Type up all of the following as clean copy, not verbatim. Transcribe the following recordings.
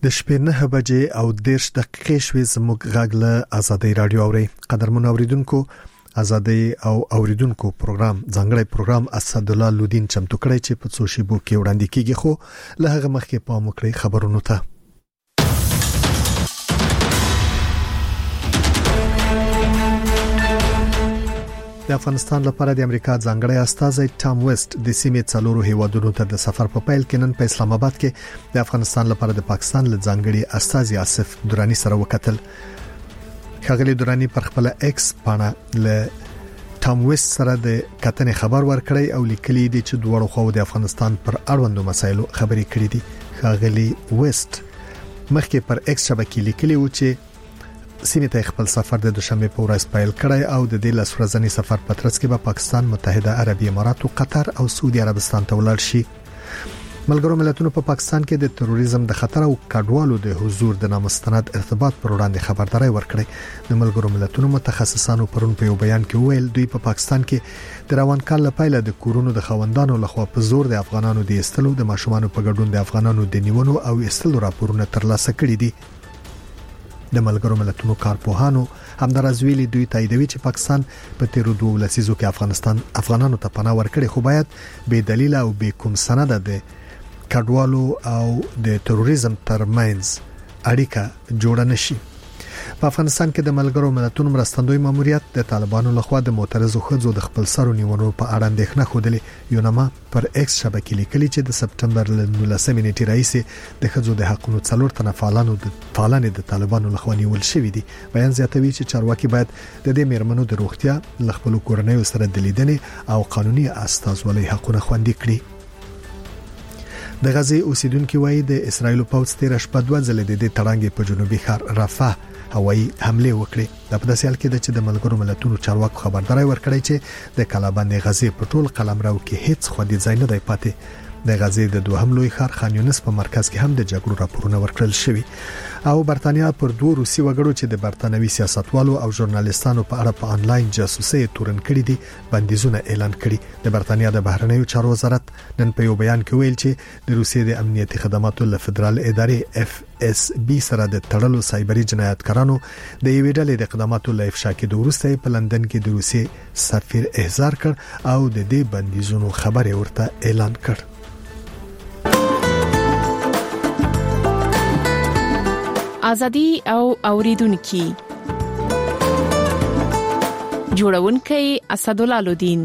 د شپې 9 بجې او 10 دقیقې شوې زموږ غږ له آزادۍ رادیو اوري. قدرمن اوریدونکو، آزادۍ او اوریدونکو پروګرام ځانګړی پروګرام اسد الله لودین چمتو کړی چې په څو شیبو کې وړاندې کیږي، خو له هغه مخکې پام وکړئ خبرونو ته. د افغانستان لپاره د امریکا ځانګړی استازی ټام ویسټ د سیمې څلورو هیوادونو ته د سفر په پیل کې نن په اسلام آباد کې د افغانستان لپاره د پاکستان له ځانګړي استازي آصف درانی سره وکتل. ښاغلي درانی پر خپل ایکس پاڼه له ټام ویسټ سره د کتنې خبر ورکړی او لیکلي دي چې دوه خو د افغانستان پر اړوندو مسایلو خبرې کړې دي. ښاغلي ویسټ مخکې پر ایکس شبکې لیکلي و چې سیمه ته خپل سفر د دوشنبه په ورځ پیل کړی او د دې لسورځنی سفر په ترڅ کې به پاکستان، متحده عربی امارات او قطر او سعودي عربستان ته ولاړ شي. ملګرو ملتونو په پاکستان کې د تروریزم د خطر او کډوالو د حضور د نامستند ارتباط پر وړاندې خبرداري ورکړي. د ملګرو ملتونو متخصصانو پرون په یو بیان کې ویل دوی په پاکستان کې د روان کال لپاره د کورونو د خوندانو لخوا په زور د افغانانو د استلو، د ماشومان په ګډون د افغانانو د نیونو او استلو راپورونه ترلاسه کړي دي. د ملګرو ملتونو کارپوهانو همدارس ویلي دوی تاییدوي چې پاکستان په تیرو 2 لسیزو کې افغانانو ته پناه ورکړي، خو باید بې دلیل او بې کوم سند د کډوالو او د تروریزم ترمنځ اړیکه جوړ نشي. په افغانستان کې د ملګرو ملتونو مرستندوی ماموریت د طالبانو لخوا د معترضو ښځو د خپل سر نیولو په اړه اندېښنه خوده. یونما پر ایکس شبکې لیکلي چې د سپټمبر 19 نیټې راهیسې د ښځو د حقوقو 4 تنه فعالان د طالبانو لخوا نیول شوې دي. بیان زیاتوي چې چارواکي باید د دې میرمنو د روغتیا، خپل کورنۍ سره د لیدنې او قانوني استازولۍ حقونه خوندي کړي. د غزې اوسیدونکو وایي د اسرایل پوځ تیر شپه 2 ځله د تړانګې په جنوبي ښار رفح هوایي حمله وکړه. د په داسې حال کې چې د ملګرو ملتونو چارواکو خبرداري ورکړی چې د کلابند غزې په ټول قلمرو کې هیڅ خودي ځای نه دی پاتې. د غزې د دوهم لوی ښار خان یونس په مرکز کې هم د جګړو راپورونه ورکړل شوي او برتانیا پر 2 روسي وګړو چې د برتانوي سیاستوالو او ژورنالیستانو په اړه په انلاین جاسوسي تورن کړي دي بندیزونه اعلان کړي. د برتانیا د بهرنیو چارو وزارت نن په یو بیان کې ویل چې د روسیې د امنیتي خدماتو له فدرال ادارې FSB سره د تړلو سایبري جنایتکارانو د یوې ډلې د اقداماتو له افشا کېدو وروسته په لندن کې د روسیې سفیر احضار کړ او د دې بندیزونو خبره ورته اعلان کړ. آزادی او اوریدونکو جوړونکي اسد الله لودین.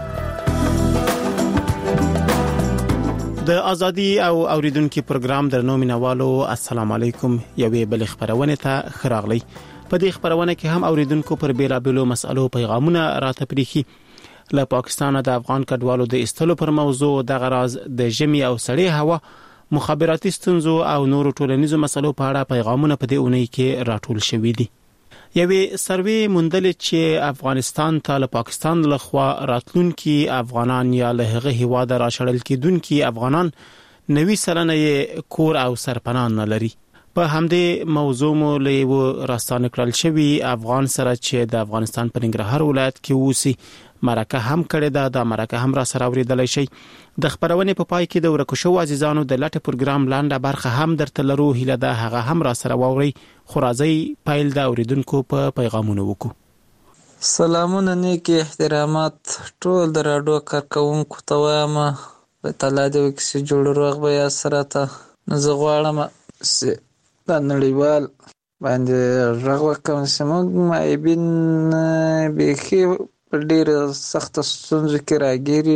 د آزادی او اوریدونکو پروګرام درنو مینوالو السلام علیکم. یوې بل خبرونه ته خراغلی. په دې خبرونه کې هم اوریدونکو پر بیلابلو مسالو پیغامونه راته پریخي. له پاکستان د افغان کډوالو د استلو پر موضوع د غراز د ژمي او سړې هوا، مخابراتي ستونزو او نورو ټولنیزو مسلو په اړه پیغامونه په دې اونۍ کې راټول شوي دي. یوې سروې موندلې چې افغانستان ته له پاکستان لخوا راتلونکي افغانان یا له هغه هیواد راشړل کېدونکي افغانان 90% کور او سرپناه نه لري. په همدې موضوع مو له راستانه کړل شوی افغان سره چې د افغانستان په ننګرهار ولایت کې اوسي مرکه هم کړې ده. د مرکه هم را سره اوریدلای شي. د خبرونه په پای کې د ورکوشو عزیزانو د لټ پروګرام لاندې برخه هم درته لرو. هیله ده هغه هم را سره ووري. خورازي پایل د اوریدونکو په پیغامونو وکړو. سلامونه، نیکی احترامات ټول د راډیو کارکونکو ته وایم. په تعالی دې وکړي جوړ روغ به یا سره ته زه غواړم د نړیوال باندې رغ وکم چې موږ معیبین بیخي په ډېر سخت ستونزو کې راګیري.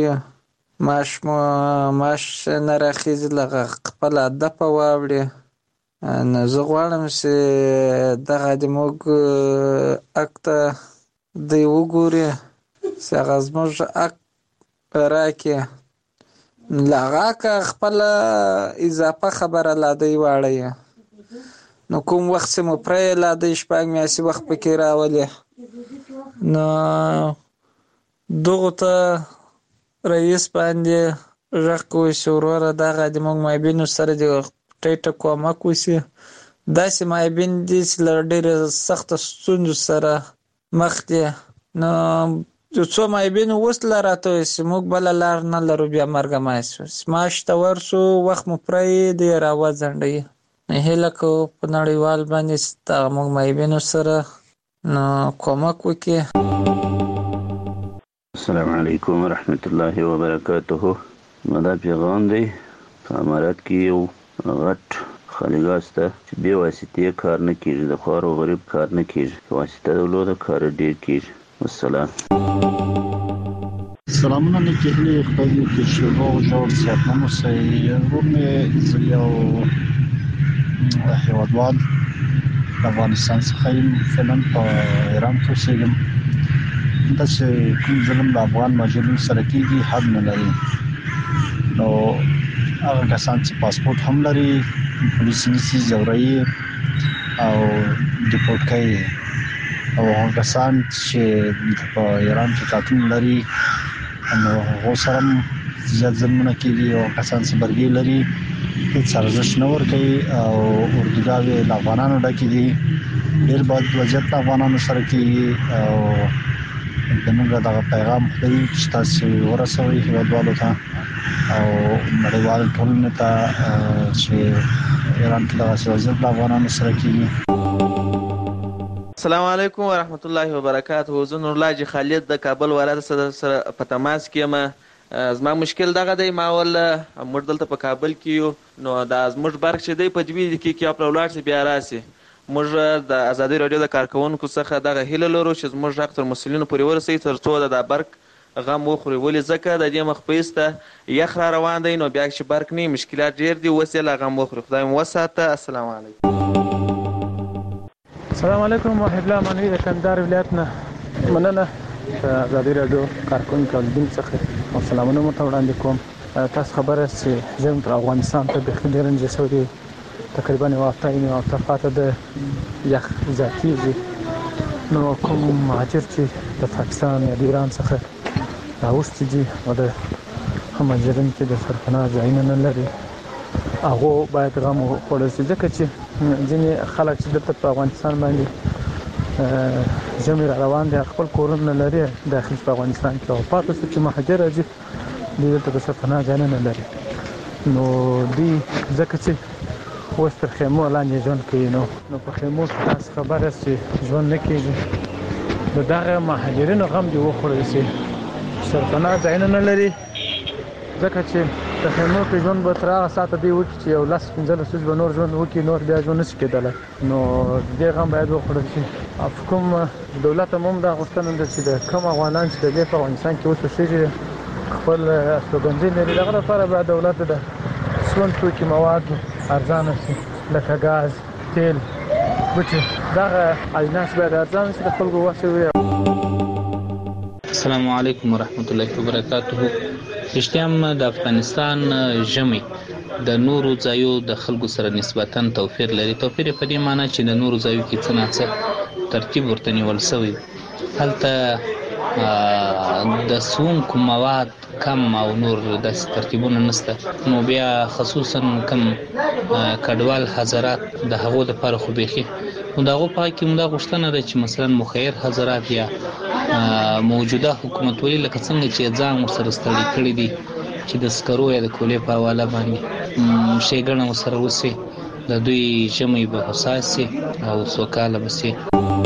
معاش نه راخیزي، لغه خپل هدف واوړي. نو زه غواړم چې دغه د موږ حق ته دی وګوري چې هغه زموږ حق راکړي. له هغه که خپله اضافه خبره لا دی واړی، نو کوم وخت چې مو پرې لا دی 6 میاشتې وخت پکې راولي، نو دغو ته رئیس باندې غږ کوي چې وروره دغه د موږ معیبینو سره د ټیټه کومک وشي. داسې معیبین دي چې له ډېرې سخته ستونزو سره مخ دي. نو یو څو معیبین اوس لا راته وایي چې موږ بله لار نه لرو، بیا مرګ مای شو. معاش ته ورسو، وخت مو پرې دی راوځنډوي. هیله کوو په نړیوال باندې دغه موږ معیبینو سره نو کومک وکړي. السلام علیکم ورحمت الله وبرکاته. دا پیغام دی په امارات کې یو غټ خالیګاه شته چې بې واسطې کار نه کېږي، د خوار و غریب کار نه کېږي، واسطه درلوده کار ډېر کېږي. والسلام. سلامونه لیکلي خپل کې شروع جوړ صحتمند اوسئ. ورور مې زه یو هېوادوال د افغانستان څخه یم، فعلا په ایران کې اوسېږم. داسې کوم ظلم د افغان مهاجرینو سره کېږي حد نه لري. نو هغه کسان چې پاسپورټ هم لري پولیس نیسي، ځوروي او ډیپورټ کوي، او هغه کسان چې په ایران کې قاتون لري نو هغو سره هم زیات ظلمونه کېږي، او کسان چې برګې لري هېڅ ارزښت نه ورکوي، او اردوګاوې د افغانانو ډکې دي. ډېر بد وضعیت د افغانانو سره کېږي، او زموږ دغه پیغام خپل چې تاسو ورسوئ هېوادوالو ته او نړیوال ټولنې ته چې ایران کې دغسې وضعیت د افغانانو سره کېږي. السلام علیکم ورحمت الله وبرکاته. زه نورالله حاجي خالد د کابل ولایت سره په تماس کې یم. زما مشکل دغه دی، ما ول موږ دلته په کابل کې یو، نو دا زموږ برق چې دی په 2 دقیقې اپ ولاړ شي بیا راسي. موږ د ازادي راډیو د کارکونکو څخه دغه هیله لرو چې زموږ غږ تر مسؤلینو پورې ورسوي تر څو د برق غم وخوري. ولې ځکه د دې مخ په ایسته یخ را روان دی، نو بیا چې برق نه مشکلات ډېر دي، اوس یې لا غم وخوري. خدای مو وساته. السلام علیکم. السلام علیکم. محب الله منوي د کندهار ولایت نه مننه د ازادي راډیو کارکونکو اولیدونکو څخه او سلامونه مو ته وړاندې کوم. تاسو خبره چې ژمی پر افغانستان ته بیخي ډېر رنجه شوی دی، تقریبا یوه هفته پاته د یخ زیاتېږي. نو کوم مهاجر چې د پاکستان یا د ایران څخه راوستي دي او د مهاجرینو کې د سرپناه ځایونه نه لري، هغو باید غم وخوړل شي، ځکه چې ځینې خلک چې دلته په افغانستان باندې ژمی را روان دي، خپل کورونه نه لري داخل په افغانستان کې، او پاتې شو چې مهاجر راځي دوی دلته د سرپناه ځایونه نه لري. نو دوی ځکه چې اوس تر خیمو لاندې ژوند کوي، نو په خیمو کې تاسو خبره چې ژوند نه کېږي، د دغه مهاجرینو غم دې وخوړل شي. سرپناه ځایونه نه لري، ځکه چې د خیمو کې ژوند به تر هغه ساعته دی وکړي چې یو 10-15 ورځې به نور ژوند وکړي، نور بیا ژوند نشي کېدلی. نو دې غم باید وخوړل شي. کوم دولت هم دا غوښتنه ده چې د کوم افغانان چې د دې په افغانستان کې اوس اوسېږي خپل استوګنځي لري، دغه لپاره باید دولت د سون توکي مواد ارزانه شي، لکه ګاز، تیل، بوټي، دغه اجناس باید ارزانه شي، د خلکو واچوي. السلام علیکم ورحمت الله وبرکاته. رښتیا هم د افغانستان ژمی د نورو ځایو د خلکو سره نسبتاً توپیر لري. توپیر په دې معنی چې د نورو ځایو کې څه نه څه ترتیب ورته نیول شوی، هلته د څښونکو مواد کم او نور داسې ترتیبونه نشته. نو بیا خصوصاً کم کډوال حضرات د هغو دپاره خو بیخي نو د هغو په حق کې مو دا غوښتنه ده چې مثلا مخیر حضرات یا موجوده حکومتولي لکه څنګه چې ځان ورسره ستړي کړي دي چې د سکرو یا د کولې په حواله باندې ښېګڼه ورسره وشي، د دوی ژمی به هوسا شي او سوکاله به شي.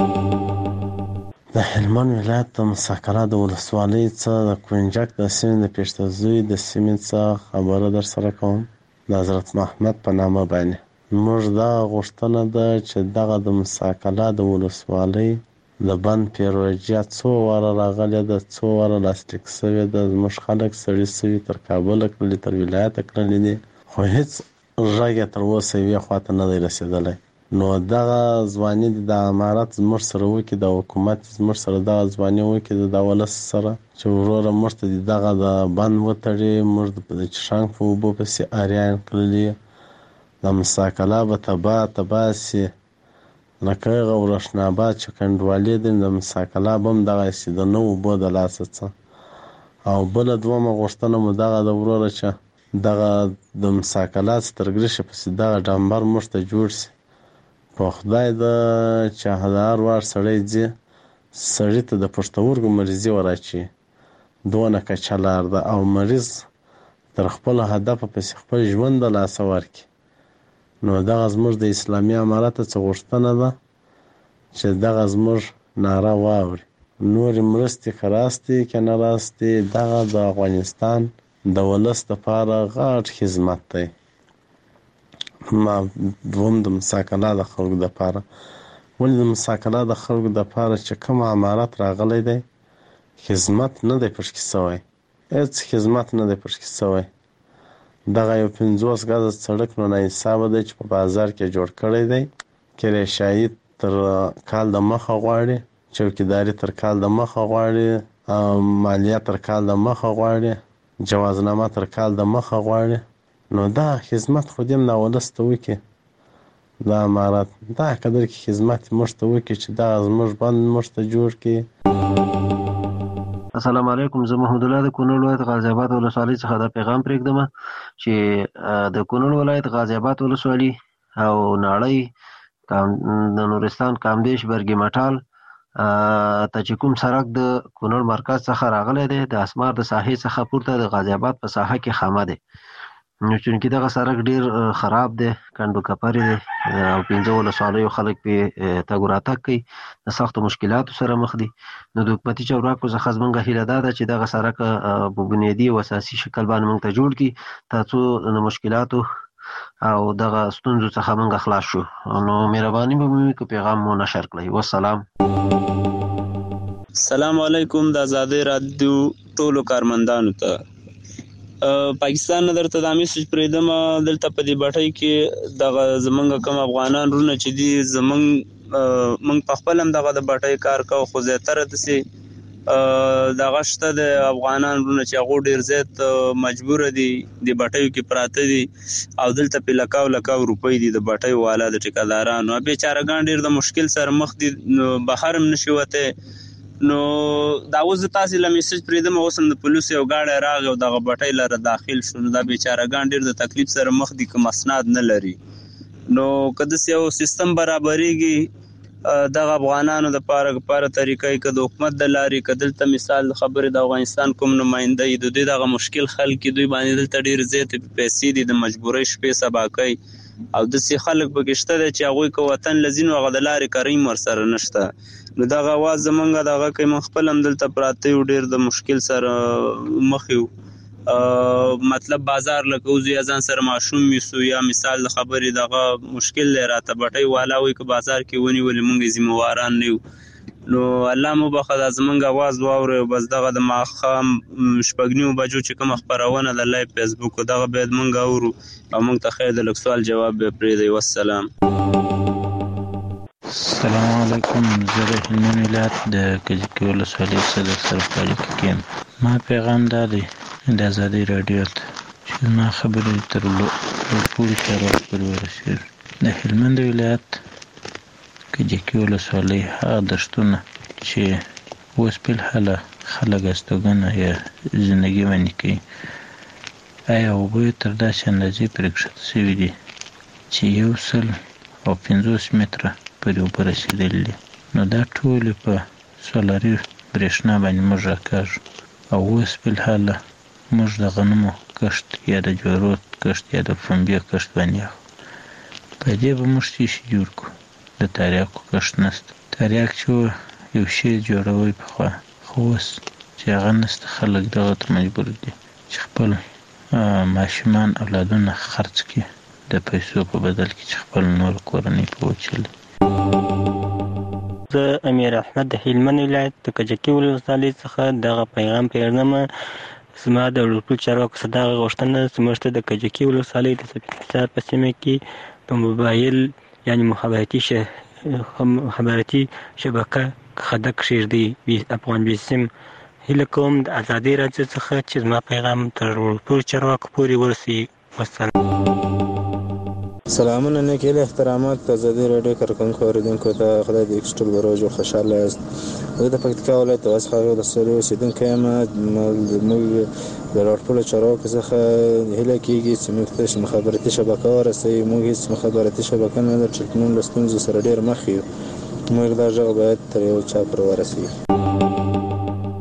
د هلمند ولایت د مساکله د ولسوالۍ څخه د کونجک د سیمې د پېشتزوی د سیمې څخه خبره در سره کوم د حضرت محمد په نامه باندې. موږ دا غوښتنه ده چې دغه د مساکله د ولسوالۍ د بند پیروژه څو واره راغلې ده، څو واره لاسلیک شوې ده، زموږ خلک سړي شوي تر کابله کړلي، تر ولایته کړلي دي، خو هېڅ غږ یې تر اوسه یوې خواته نه دی رسېدلی. نو دغه ځواني د امارت زموږ سره وکړي، د حکومت زموږ سره دغه ځواني وکړي د ولس سره چې وروره موږ ته دغه د بند وتړي، موږ د چشانګ په اوبو پسې اریان کړلي، د مساکله به تباه شي، لکه هغه ورشناباد چې کنډوالې دي د مساکله به هم دغسې د نه اوبو د لاسه څه. او بله دومه غوښتنه مو دغه د وروره چې دغه د مساکله سترګریشه پسې دغه ډمبر موږ ته جوړ شي. په خدای ده چې هر وار سړی ځي سړي ته د پښتورګو مریضي وراچي، دونه کچه لار ده، او مریض تر خپل هدف پسې خپل ژوند د لاسه ورکړي. نو دغه زموږ د اسلامي امارت څخه غوښتنه ده چې دغه زموږ ناره واوري. نورې مرستې که راستې که نه راستې، دغه د افغانستان د ولس دپاره غټ خدمت دی. دوم د مساکله د خلکو دپاره. ولې د مساکله د خلکو دپاره چې کوم امارت راغلی دی خدمت نه دی پشکې سوی، هېڅ خدمت نه دی پشکې سوی. دغه یو 50 ګزه سړک نو ناحسابه دی چې په بازار کې جوړ کړی دی. کرایشایي تر کال د مخه غواړي، چوکیداري تر کال د مخه غواړي، مالیه تر کال د مخه غواړي، جوازنامه تر کال د مخه غواړي. نو دا خدمت خو دې نه ولس ته وکړي، دا امارت دا قدر کې خدمت موږ ته وکړي چې دا زموږ بند موږ ته جوړ کړي. السلام علیکم. زه محمد الله د کونړ ولایت غازی آباد ولسوالۍ څخه دا پیغام پرېږدم چې د کونړ ولایت غازی آباد ولسوالۍ او ناړۍ د نورستان کامدیش برګي مټال ته چې کوم سړک د کونړ مرکز څخه راغلی دی، د اسمار د ساحې څخه پورته د غازی آباد په ساحه کې خامه دی. نو چونکې دغه سړک ډیر خراب دی، کنډو کپرې دی او 15 ولسوالیو خلک پې تګ راتګ کوي، د سختو مشکلاتو سره مخ دي. نو د حکومتي چوراکو څخه زموږ هیله دا ده چې دغه سړک په بنیادي او اساسي شکل باندې موږ ته جوړ کړي تر څو د مشکلاتو او دغه ستونزو څخه موږ خلاص شو. نو مهرباني به مو وکړئ پیغام مو نشر کړئ. والسلام. السلام علیکم. د آزادۍ رادیو ټولو کارمندانو ته پاکستان نه درته دا میسج پرېږدم، دلته په دې بټۍ کې دغه زمونږ کوم افغانان رونه چې دي موږ په خپل هم دغه د بټۍ کار کوو، خو زیاتره داسې دغه شته د افغانان رونه چې هغو ډېر زیات مجبوره دي د بټیو کې پراته دي او دلته پې لکاو روپۍ دي د بټیو والا د ټیکادارانو. بېچارهګان ډېر د مشکل سره مخ دي، بهر هم نشي وتی. نو دا اوس تاسې له میسج پرېږدم، اوس هم د پولیسو یو ګاډی راغی او دغه بټۍ لره داخل شو. نو دا بېچارهګان ډېر د تکلیف سره مخ دي که مسناد نه لري. نو که داسې یو سیستم برابرېږي دغه افغانانو دپاره طریقه که د حکومت د لارې که دلته مثال د خبرې د افغانستان کوم نماینده یي د دوی دغه مشکل حل کړي، دوی باندې دلته ډېر زیاتې پیسې دي د مجبورۍ شپې سبا کوي او داسې خلک پکې شته دی چې هغوی که وطن له ځي نو هغه د لارې کریم ورسره نشته. نو دغه اواز زمونږ دغه کوي، موږ خپل هم دلته پراته یو، ډېر د مشکل سره مخ یو. مطلب بازار لکه وځو یا ځان سره ماشوم یوسو یا مثال د خبرې دغه مشکل دی راته بټۍ والا وایي که بازار کې ونیولې موږ یې ذمهواران نه یو. نو الله مو بخښه دا زمونږ اواز واورئ او بس دغه د ماښام 6:30 بجو چې کومه خپرونه د لایو فیسبوک دغه باید موږ اورو او موږ ته خیر د لږ سوال جواب به پرېږدئ. والسلام. السلام علیکم. زه د هلمند ولایت د کجکي ولسوالۍ صدر سره په اړیکه کې یم. ما پیغام دا دی د ازادۍ راډیو ته چې زما خبرې تر لوړپوړي چارواکو پورې ورسېږي. د هلمند ولایت کجکي ولسوالۍ هغه دښتونه چې اوس فلحاله خلک استوګنه یا زندګي باندې کوي، آیا اوبه یې تر داسې اندازې پرې کښته شوي دي چې 150 متره پورې اوبه رسېدلي دي؟ نو دا ټولې په سولري برېښنا باندې موږ راکاږو او اوس فلحاله موږ د غنمو کښت یا د جوارو کښت یا د پنبې کښت باندې اخلو. په دې به موږ څه شي جوړ کړو؟ د تریاکو کښت نشته. تریاک چې یو شی جوړوي پخوا، خو اوس چې هغه نشته، خلک دغه ته مجبور دي چې خپل ماشومان اولادونه خرڅ کړي د پیسو په بدل کې چې خپل نور کورنۍ په وچلي. زه امیر احمد د هلمند ولایت د کجکي ولسوالۍ څخه دغه پیغام پرېږدم. زما د لوړپوړي چارواکو څخه دغه غوښتنه ده چې موږ ته د کجکي ولسوالۍ د سپین حصار په سیمه کې په موبایل یعنې مخابراتي شبکه خدک کښېږدي افغان بیسیم. هیله کوم د ازادۍ راډیو څخه چې زما پیغام تر لوړپوړي چارواکو پورې ورسوي. والسلام. سلامونه، نیک هیلې، احترامات د ازادۍ راډیو کارکوونکو اوریدونکو ته. خدای دې ټول به روغ او خوشحاله یاست. زه د پکتیکا ولایت د واسخاغې ولسوالۍ اوسېدونکی یم. موږ د لوړپوړو چارواکو څخه هیله کېږي چې موږ ته مخابراتي شبکه ورسوي. موږ هېڅ مخابراتي شبکه نه لرو چې موږ له ستونزو سره ډېر مخ یو. موږ دا غږ باید تر یو چا پورې ورسوي.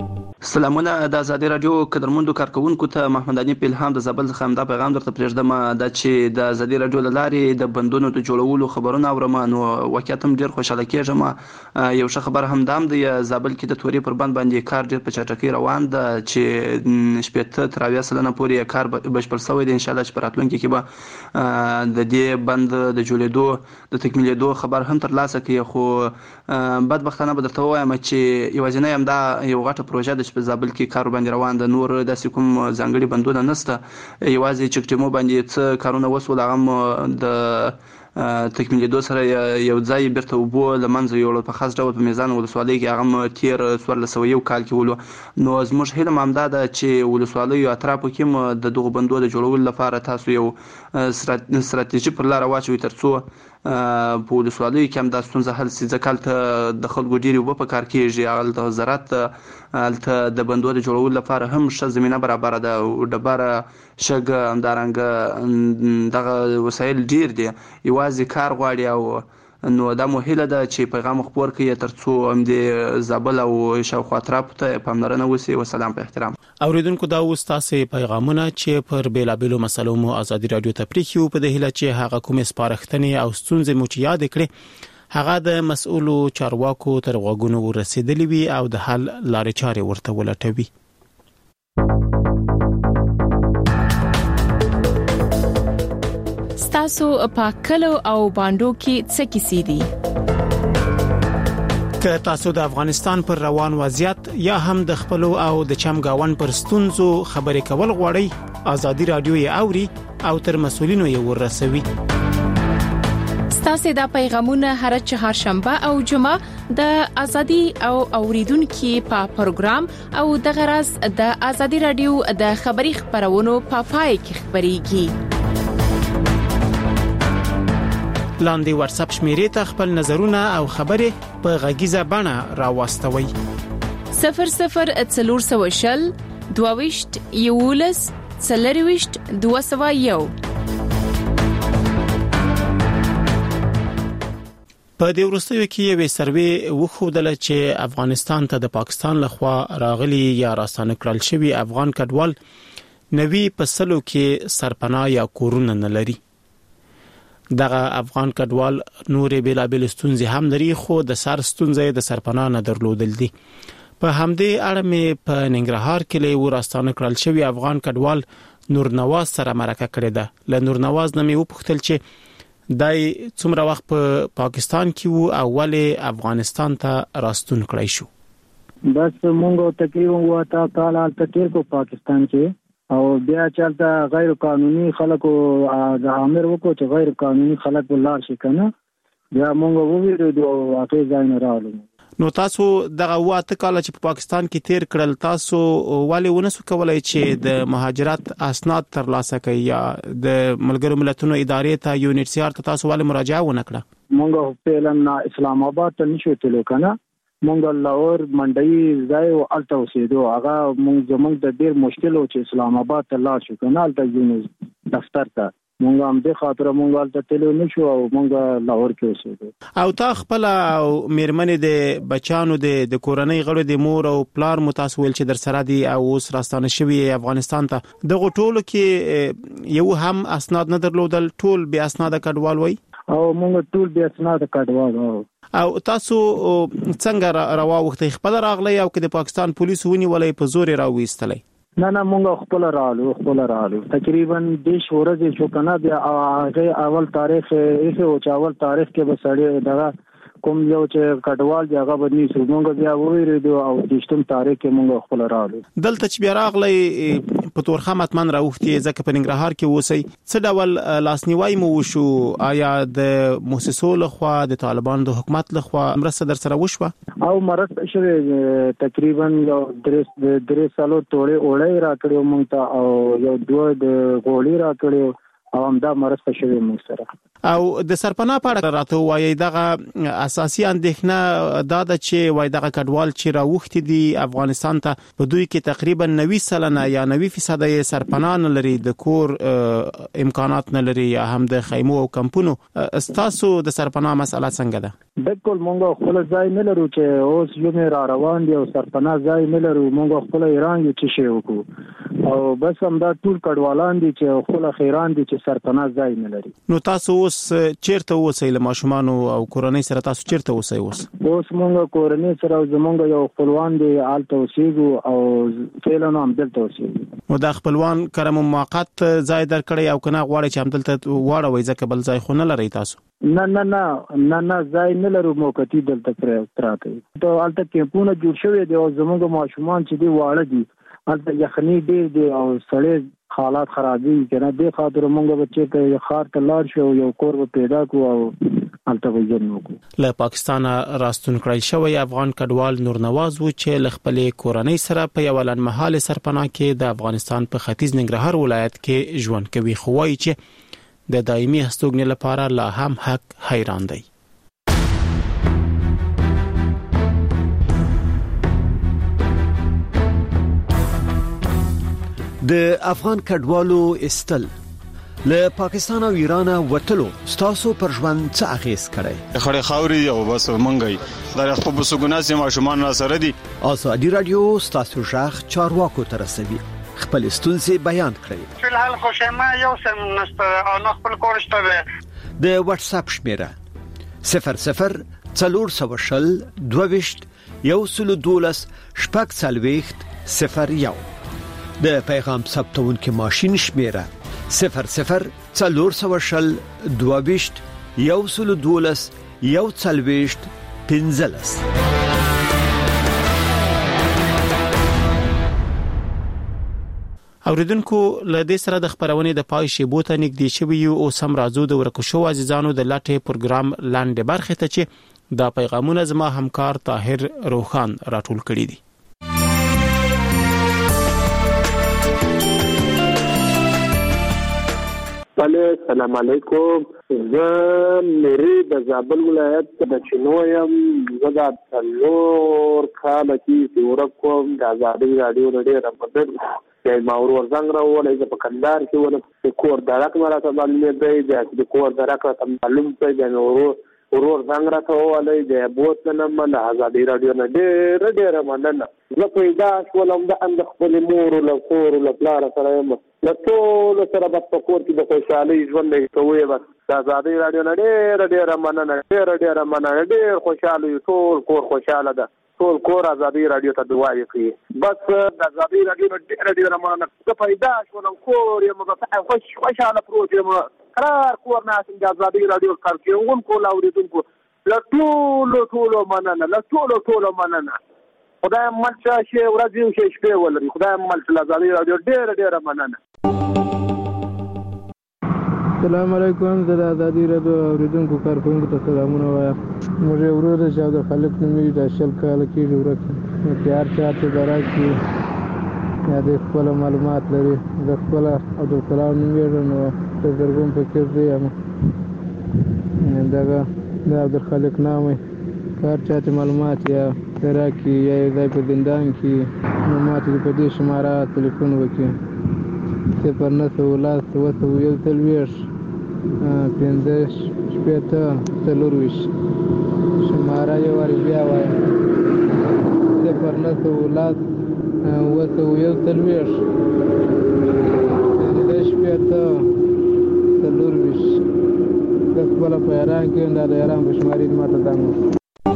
سلامونه د ازادي رادیو قدرمندو کارکونکو ته محمد علي پیلهام د زابل څخه همدا پیغام درته پرېږدم د چې د ازادي رادیو لارې د بندونو د جوړولو خبرونه اورم نو واقعیت هم ډیر خوشاله کېږم. یو ښه خبر هم دام دی زابل کې د توري پر بند باندې کار ډیر په چټکۍ روان ده چې شپږ تر 20 سلنه پورې کار بشپړ شوی دی. ان شاء الله چې په راتلونکي کې به د دې بند د جوړېدو د تکمیلېدو خبر هم تر لاسه کوي. خو بدبختانه به درته وایم چې یوازینی همدا یو غټه پروژه د په زابل کې کار باندې روان ده. نور داسې کوم ځانګړي بندونه نشته. یوازې چکټمو باندې څه کارونه وسول هغه د تکمیلېدو سره یو ځای بیرته اوبو له منځه یوړل په خاص ډول په میزان ولسوالۍ کې هغه تیر 1401 کال کې ولو. نو زموږ هیله همدا ده چې ولسوالیو اطرافو کې د دغو بندو د جوړولو لپاره تاسو یو ستراتیژي پر لار واچوي ترڅو په ولسوالیو کې هم دا ستونزه حل شي. ځکه هلته د خلکو ډېرې اوبه په کار کېږي. هلته زراعت هلته د بندو د جوړولو لپاره هم ښه زمینه برابره ده او ډبره شګه همدارنګه دغه وسایل ډېر دي. یوازې کار غواړي او نو دا مو هیله ده چې پیغام خپور کړي ترڅو همدې زابل او شاوخوا اطرافو ته پاملرنه وشي. وسلام په احترام. اوریدونکو دا اوس تاسو پیغامونه چې پر بیلابېلو مسلو مو ازادي رادیو ته پریښیو په دې هیله چې هغه کومه سپارښتنې او ستونزې مو چې یاد کړي هغه د مسؤلو چارواکو تر غوږونو ورسېدلې وي او د حل لارې چارې ورته ولټوي. تاسو په کلو او باندو کې څه کیسې دي؟ که تاسو د افغانستان پر روان وضعیت یا هم د خپلو او د چمګاون پر ستونزو خبرې کول غواړئ ازادي رادیو یې اوري او تر مسؤلینو یې ورسوي. ستاسو د پیغامونه هر چهارشنبه او جمعه د ازادي او اوریدونکو په پروګرام او د غرض د ازادي رادیو د خبري خبرونو په پای کې خبريږي. لاندې واتس اپ شمیرې ته خپل نظرونه او خبرې په غږیزه بڼه راوستوي. 0040 22 یولس 40 201. په دې وروستیو کې یو سروې وښودل چې افغانستان ته د پاکستان لخوا راغلي یا راستانه کړل شوی افغان کډوال 90% کې سرپناه یا کورونه نه لري. دغه افغان کډوال نورې بیلابېل ستونزې هم لري خو د سر ستونزې د سرپناه نه درلودل دي. په همدې اړه مې په ننګرهار کې له ورستانه کړل شوی افغان کډوال نور نواز سره مرکه کړې ده. له نور نواز نه مې وپوښتل چې دای څومره وخت په پاکستان کې وو او ولې افغانستان ته راستون کړی شو. بس مونږ تقریبا واته کال تل کو پاکستان کې او بیا چلته غیر قانوني خلکو د امر وکړو چې غیر قانوني خلک ولار شي کنه بیا مونږ وویل او هغه ځای نه راغلو. نو تاسو دغه واته کال چې په پاکستان کې تیر کړل تاسو والي ونسو کولای چې د مهاجرت اسناد ترلاسه کړئ یا د ملګرو ملتونو ادارې ته UNHCR ته تاسو والي مراجعه ونکړه؟ مونږ په اسلام آباد ته نشو تلو کنه مونږ لاهور منډي ځای او الته اوسېدو. هغه مونږ زمونږ د ډیر مشکل او چې اسلام آباد ته لاړ شو کنه الته یونس دفتر ته مونږ هم د خاطر مونږ الته تلو نشو او مونږ لاهور کې اوسېدو. او تا خپل او میرمنې د بچانو د کورنۍ غړو د مور او پلار متاسول چې در سره دي او اوس راستانه شوی افغانستان ته دغه ټولو کې یو هم اسناد نه درلودل ټول بیا اسناد کډوال وای او مونږ ټول بیا اسناد کډوال او تاسو څنګه راوخته خپل راغلی او کې د پاکستان پولیسو ونیولې په زور راوېستلې؟ نه مونږ خپل راغلو تقریبا 10 ورځې شو کنه بیا هغه اول تاریخ یې او اول تاریخ کې به سړی دغه کوم یو چې کډوال دی هغه باندې سمونګ بیا وېریدو او د 8 تاریخ کې مونږ خپل راغلو. دلته چې بیا راغلی په تورخه متمن راوختي ځکه په ننګرهار کې وسی څه ډول لاسنیوي مو وشو؟ آیا د مؤسسو لخوا د طالبانو د حکومت لخوا مرسته در سره وشوه؟ او مرسته شوه تقریبا یو درې سالو توړې اورې راکړو مونږ ته او یو دوه د غوړي راکړو او هم دا مرسته شوی موږ سره. او د سرپناه په اړه راته وایي دغه اساسي اندېښنه دا د چې وای دغه کډوال چې راوخت دي افغانستان ته په دوی کې تقریبا 90% یا 90% سرپناه نه لري، د کور امکانات نه لري یا هم د خیمو او کمپونو. استاسو د سرپناه مسله څنګه ده؟ بالکل مونږ خپل ځای نه لرو چې اوس یو مې را روان دي او سرپناه ځای نه لرو. مونږ خپل ایران یو چې شی وکړو او بس هم دا ټول کډوالان دي چې خپل خیران دي چې سرپناه ځای نه لري. نو تاسو اوس چیرته اوسئ له ماشومان او کورنۍ سره؟ تاسو چیرته اوسئ اوس مونږ کورنۍ سره زمونږ یو خپلوان دي آلته اوسېږو او فعلا هم دلته اوسېږو. نو د خپلوان کرم موقت ځای درکړی او کنه غواړي چې هم دلته واړوي ځکه بل ځای خو نه لري تاسو؟ نه ځای نه لرو، موقتی دلته پراته دي. ته الته کیمپونه جوړ شوی دي او زموږ ماشومان چې دی واړه دي، الته یخني ډیر دي او سړی حالات خرابي کنه. د خاطر مونږ بچی ته خار ته لاړ شو یو کور پیدا کو او الته وځنو کو. له پاکستان راستون کړی شوی افغان کډوال نور نواز و چې ل خپل کورنۍ سره په یو لنمحاله سرپناه کې د افغانستان په ختیځ ننګرهار ولایت کې ژوند کوي، خو وايي چې د دایمي هستوګنې لپاره لا هم حق حیران دی. د افغان کډوالو استل له پاکستان او ایران وټلو ستاسو پر ژوند څه اغیز کړي؟ خړې خاوري او بس منګي دا خپل بسګوناسي ماشومان را سره دي. ازادي رادیو ستاسو ژغ چارواکو تر رسوي، خپل ستونزې بیان کړئ. فلحال خوشما یو سم نسته او نه خپل کورشته ده. د واتس اپ شمیره 00 420 22 112 شپږ څلوېښت 01. د پیغام ثبتونکو ماشين شمیره 00 420 22 112 140 15. اوریدونکو له دې سره د خبرونې د پای شیبو ته نږدې شوی او سم راځو د ورکشو عزیزانو د لاټه پروګرام لاندې برخه ته چې دا پیغامونه زما همکار طاهر روخان راټول کړي دي. السلام علیکم. زه مری د زابل ولایت د چنویم زګا څلور کال کې ورکوم د آزادۍ رادیو ډېر مدد د ماور څنګه راولې په کندهار کې ول کور درک مراته باندې د کور درک ته معلوم دی د ورور څنګه راولې د بوتنه من آزادۍ رادیو ډېر مننه. زه پیدا شولم د اند خپل مور له کور له پلار سره له ټول سره په کور کې د خوشحالي ژوند کوي. بس د آزادۍ رادیو ډېر مننه، ډېر مننه، ډېر خوشاله یو، ټول کور خوشاله ده، ټول کور آزادۍ رادیو ته دعا کوي. بس د آزادۍ رادیو ډېر مننه. زه پیدا شولم کور یم بس خوشاله پروت یم، قرار کور ناس د آزادۍ رادیو کار کوي کول اوریدونکو له ټول مننه، له ټول مننه. خدای ملچا شي ورځ یو شي شپه ولري. خدای ملچا آزادۍ رادیو ډېر مننه. السلام علیکم. د آزادۍ رادیو اوریدونکو کارکونکو ته سلامونه وایم. موږ ورور چې د خلک نومې د شل کال کې ورک تیار چاته درکې یا د خپل معلومات لري. د خپل عبدالسلام نومې نو د درګون فکر دی دغه د عبدالخالق نامه کار چاته معلومات یا تراکی یا ځای په زندان کې معلومات په دې شماره ټلیفون وکړي 0910 140 15 شپېته 40 شماره یو ور بیا وایم 0910 140 15 شپېته 40 د خپل په ایران کې د ایران په شماري ماته دامو.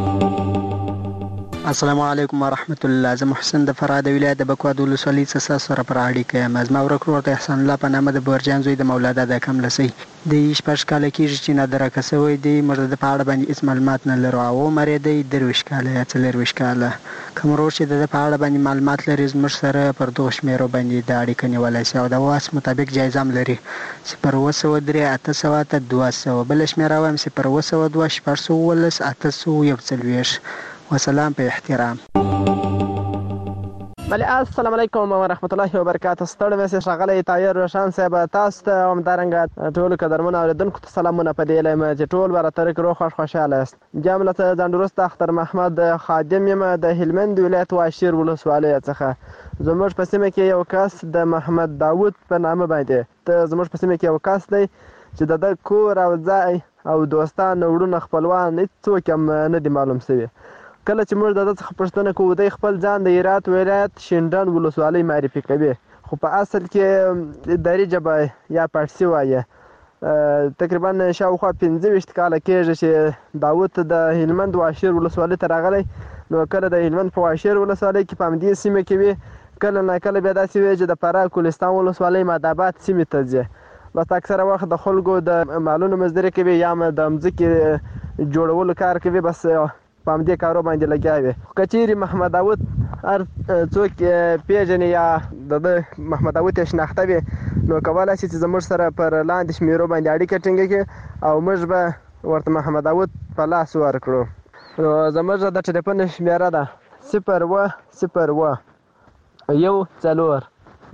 السلام علیکم ورحمت الله. زه محسن د فراه د ولایت د بکواد ولسوالۍ څخه سره پر اړیکه یم. زما ورکړو ته احسان الله په نامه د بورجان زوی د مولانا د کم لسی د شپږ کال کېږي چې نه درکه سوی دی. مرده په اړه باندې هیڅ معلومات نه لرو او مری دی 23 کاله یا 24 کاله. کوم ورور چې د په اړه باندې معلومات لري زموږ سره پر دغه شمیرو باندې د اړیکه نیولای شي او د واس مطابق جایزه هم لري 0 800 200 بل شمیره وایم 0 200 800 840. وسلام په احترام. بله السلام علیکم و رحمت الله و برکاته. ستړي مې ښاغلی طاهر روشن صاحب تاسو ته همدارنګه ټولو قدرمنو اوریدونکو ته سلامونه په دې لایمه چې ټول به راته روغ خوشحاله یاست. جمله ځانډروست اختر محمد خادم یم د هلمند ولایت واشیر ولسوالۍ څخه. زموږ په سیمه کې یو کس د محمد داود په نامه باندې زموږ په سیمه کې یو کس دی چې د کور او ځای او دوستان وړونه خپلوان هیڅوک هم نه دي معلوم شوي. کله چې موږ د ده څخه پوښتنه کوو دی خپل ځان د هرات ولایت شینډنډ ولسوالۍ معرفي کوي، خو په اصل کې دري ژبه یا پارسي وایي. تقریبا شاوخوا 25 کاله کېږي چې داود د هلمند واشیر ولسوالۍ ته راغلی. نو کله د هلمند په واشیر ولسوالۍ کې په همدې سیمه کې وي، کله نه کله بیا داسې وي چې د فراه کوهستان ولسوالۍ مادآباد سیمې ته ځي. بس اکثره وخت د خلکو د مالونو مزدوري کوي یا د مځکې جوړولو کار کوي، بس په همدې کارو باندې لګیا وي. که چیرې محمد داود هر څوک پیژني یا د محمد داود یې شناخته وي، نو کولی شي چې زموږ سره پر لاندې شمیرو باندې اړیکه ټینګه کړي او موږ به ورته محمد داود په لاس ورکړو. نو زموږ د ټلیفون شمیره ده 010 14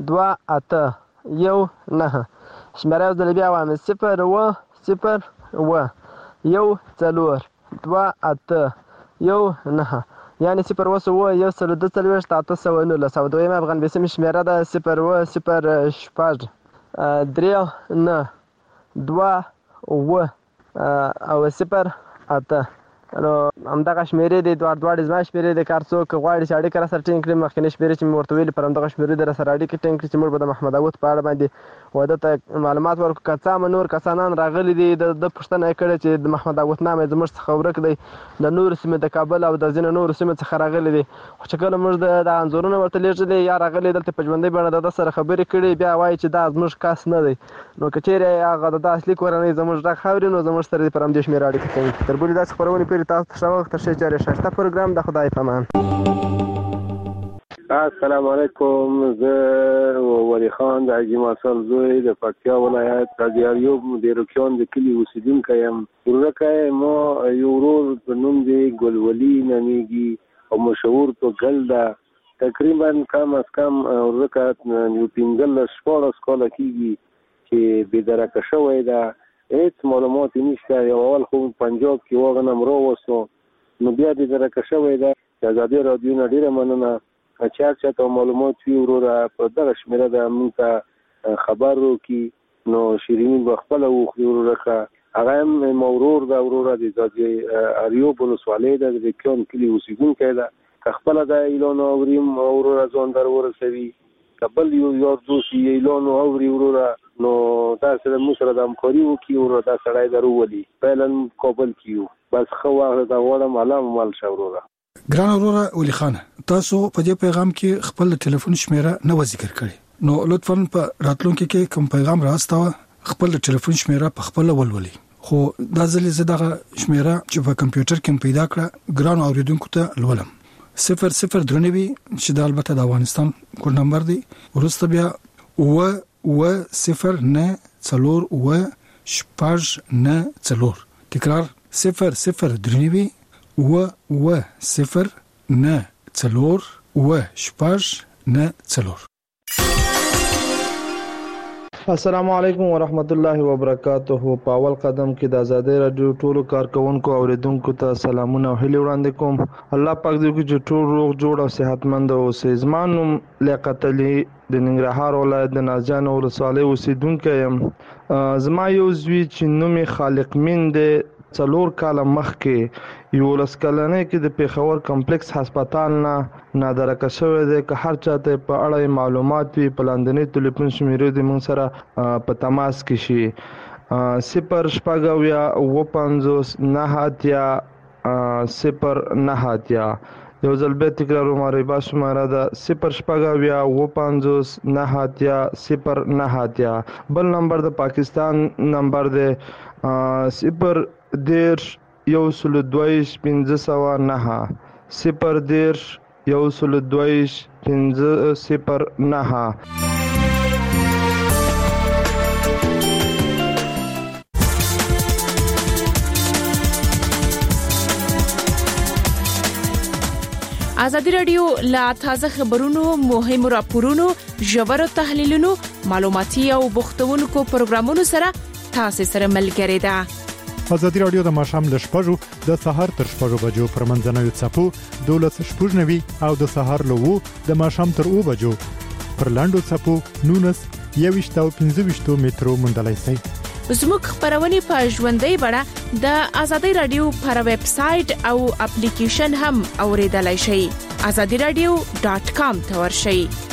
2819. شمیره یو ځل بیا وایم 010 14 یعنی 010 او دویم افغان بیسیم شمیره ده 010 2 او 08. نو همدغه شمیرې دي دواړه زما شمیرې دي. کار څوک غواړي چې اړیکه راسره ټینګ کړي، مخکینۍ شمیرې چې مې ورته ویلي پر همدغه شمیرې دې راسره اړیکه ټینګ کړي چې موږ به د محمد داود په اړه باندې واده ته معلومات ورکړو. که څه هم نور کسانان راغلي دي د پوښتنه یې کړې چې د محمد داود نام یې زموږ څخه ورک دی، د نورو سیمې د کابل او د ځینو نورو سیمو څخه راغلي دي. خو چې کله موږ د انځورونه ورته لیږلي یا راغلي دلته په ژوندۍ بڼه د ده سره خبرې کړي، بیا وایي چې دا زموږ کس نه دی. نو که چیرې هغه د ده اصلي کورنۍ زموږ غږ اوري، نو زموږ سره دې پر همدې شمېره اړیکه ټینګ کړي. تر بلې داسې خپرونې پورې تاسو ته ښه وخت. ښه جاري ښایسته پروګرام د خدای په امان. السلام علیکم. زه ولی خان د حاجي ماسل زوی د پکتیا ولایت د یاریوب د روکیان د کلي اوسیدونکی یم. ورکه ما یو ورور په نوم دی ګلولي نومیږي او مشهور په ګل ده. تقریبا کم از کم ورکه یو 15-14 کاله کېږي چې بېدرکه شوی ده. هېڅ معلومات یې نشته. یو اول خو پنجاب کې واغنم راوستو، نو بیا بېدرکه شوی ده. د ازادي راډیو نه ډېره مننه چې هر چا ته معلومات وي وروره په دغه شمېره ده موږ ته خبر وکړي. نو شیریني به خپله وخوري وروره. هغه هم ما ورور ده، وروره د ازادي اریوب ولسوالۍ ده، د روکیان کلي اوسېدونکی ده. که خپله دا اعلان اوریم وروره ځان در ورسوي، که بل یو یار دوست یې اعلان اوري وروره، نو دا سره موږ سره د همکاري وکړي وروره. دا سړی در وولي فعلا کابل کې یو. بس ښه وخت دا غواړم الله مو مل شه وروره. ګران وروره ولی خان، تاسو په دې پیغام کې خپل ټلیفون شمیره نه ذکر کړی، نو لطفاً په راتلونکي کې کوم پیغام راستاوه خپل ټلیفون شمیره په خپل ولولي. خو دا ځلې زه دغه شمیره چې په کمپیوټر کې پیدا کړه ګران اوریدونکو ته لولم. 00 چې دا البته د افغانستان کوډ نمبر دی. ورسته بیا 0 تکرار 0 السلام علیکم ورحمت الله وبرکاته. په اول قدم کې د آزادۍ رادیو ټولو کارکونکو اوریدونکو ته سلامونه او هیلې وړاندې کوم. الله پاک دې وکړي چې ټول روغ جوړ او صحتمند اوسئ. زما نوم لیاقت علي د ننګرهار ولایت د نازجان ولسوالۍ اوسیدونکی یم. زما یو زوی چې نوم یې خالق مین دی 4 کاله مخکې 11 کلنۍ کې د پیښور کمپلیکس هسپتال نه نادرکه شوی دی. که هر چاته په اړه معلومات وي په لاندنۍ ټلیفون شمیرې د موږ سره په تماس کې شي. 0 یو ځل بیا تکراروم. ربا شماره ده 0 بل نمبر د پاکستان نمبر دی 0 10 122 509 0 10 122 509. ازادي رادیو لا تازه خبرونو، مهم راپورونو، ژور تحلیلونو، معلوماتي او بوختونکو پروګرامونو سره تاسو سره ملګری ده. ازادي رادیو د ماښام ل 6:00 د سحر تر 6:00 بجو پر منځنوي څپو 12:90 او د سحر له 2 د ماښام تر 2 بجو پر لاندو څپو 19 21 او 25 مترو مندلای شي. زموږ خبرونه په ژوندۍ بڼه د ازادي رادیو پر ویب سټ او اپلیکیشن هم اوریدلای شئ. azadiradio.com ته ورشئ.